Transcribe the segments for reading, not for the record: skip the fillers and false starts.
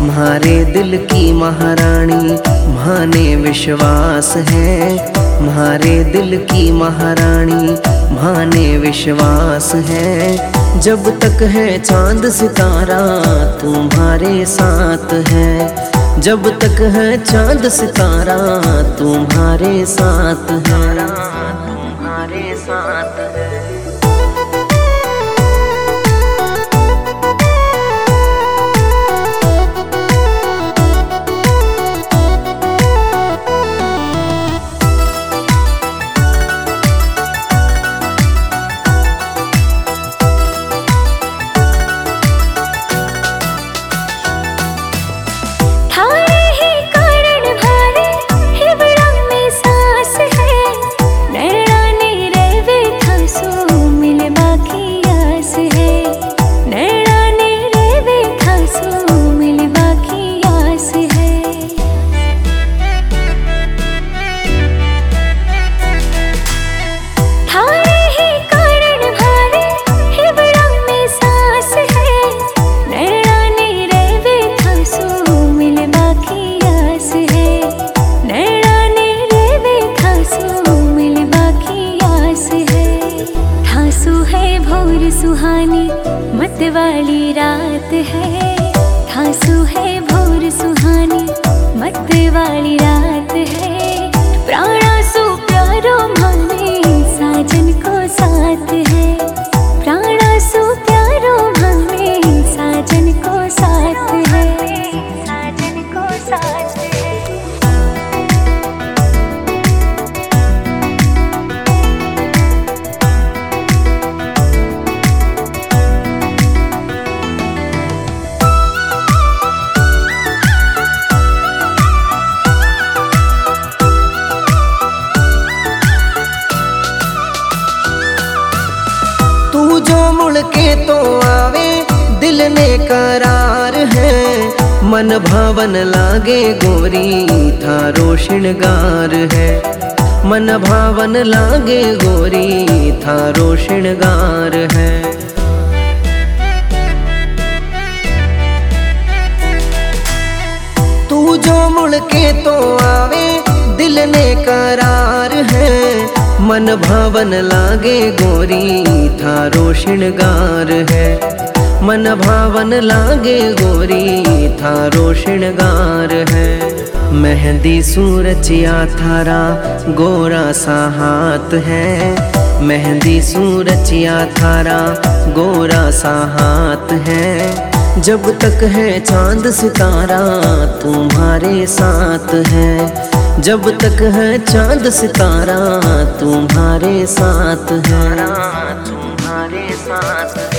म्हारे दिल की महारानी म्हाने विश्वास है। म्हारे दिल की महारानी म्हाने विश्वास है। जब तक है चांद सितारा तुम्हारे साथ है। जब तक है चांद सितारा तुम्हारे साथ है। तुम्हारे साथ है। सुहानी मत वाली रात है। ठासू है भोर सुहानी मत वाली रात है। प्राणा सु प्यारो माने साजन को साथ है। प्राणा सु प्यारो माने साजन को साथ है। साजन को साथ है। जो मुड़ के तो आवे दिल ने करार है। मन भावन लागे गोरी थारो श्रृंगार है। मन भावन लागे गोरी थारो श्रृंगार है। तू जो मुड़ के तो आवे दिल ने करार है। मन भावन लागे गोरी थारो श्रृंगार है। मन भावन लागे गोरी थारो श्रृंगार है। मेहंदी सूरचिया थारा गोरा सा हाथ है। मेहंदी सूरचिया थारा गोरा सा हाथ है। जब तक है चांद सितारा तुम्हारे साथ है। जब तक है चांद सितारा तुम्हारे साथ है। तुम्हारे साथ है।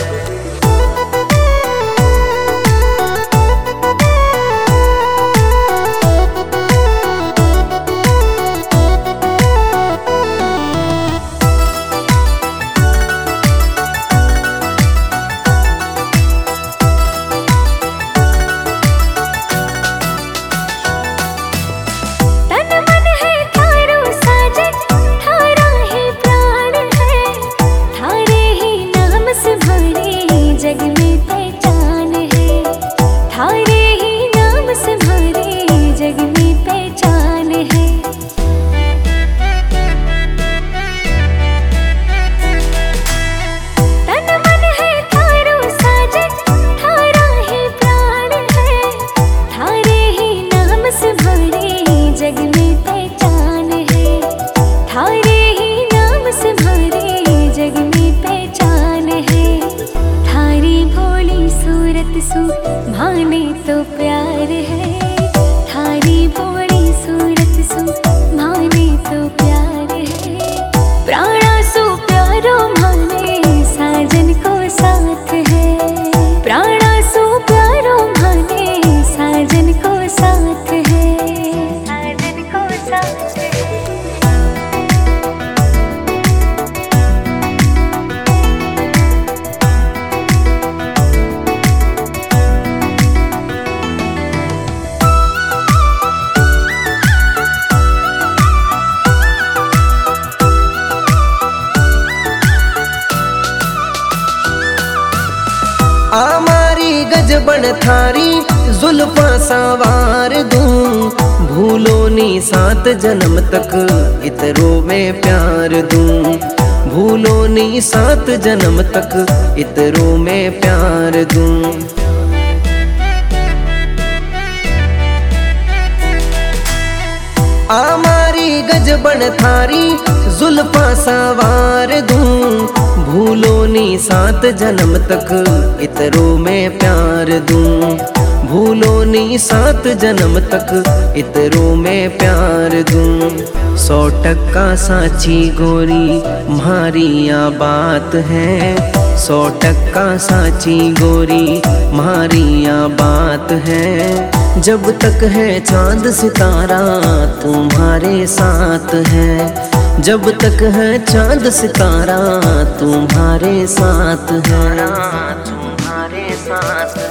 भाने तो प्यार है। थारी भोली सूरत सु भाने तो प्यार है। प्राणा सु प्यारो माने साजन को साथ है। प्राणा सु प्यारो माने साजन को साथ है। साजन को साथ है। थारी जुल्फा सवार दूं, भूलो नी 7 जन्म तक इतरो में प्यार दूं, भूलो नी 7 जन्म तक इतरो में प्यार दूं। आमारी गजबन थारी जुल्फा सवार दूं, भूलो नी 7 जन्म तक इतरो में प्यार दूं, भूलो नी 7 जन्म तक इतरो में प्यार दूं। 100% साची गोरी म्हारिया बात है, 100% साची गोरी म्हारिया बात है। जब तक है चांद सितारा तुम्हारे साथ है, जब तक है चांद सितारा तुम्हारे साथ है, तुम्हारे साथ।